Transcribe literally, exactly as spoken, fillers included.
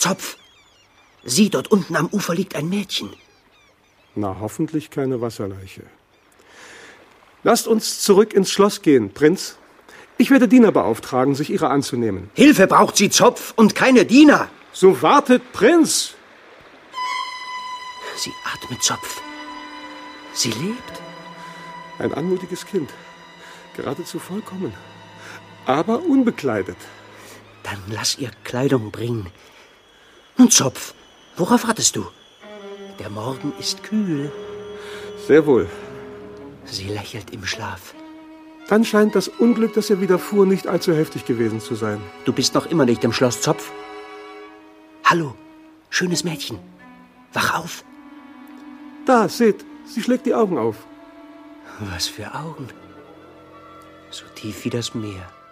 Zopf, sieh, dort unten am Ufer liegt ein Mädchen. Na, hoffentlich keine Wasserleiche. Lasst uns zurück ins Schloss gehen, Prinz. Ich werde Diener beauftragen, sich ihrer anzunehmen. Hilfe braucht sie, Zopf, und keine Diener. So wartet, Prinz! Sie atmet, Zopf. Sie lebt. Ein anmutiges Kind. Geradezu vollkommen. Aber unbekleidet. Dann lass ihr Kleidung bringen. Nun, Zopf, worauf wartest du? Der Morgen ist kühl. Sehr wohl. Sie lächelt im Schlaf. Dann scheint das Unglück, das ihr widerfuhr, nicht allzu heftig gewesen zu sein. Du bist noch immer nicht im Schloss, Zopf. Hallo, schönes Mädchen. Wach auf. Da, seht, sie schlägt die Augen auf. Was für Augen. So tief wie das Meer.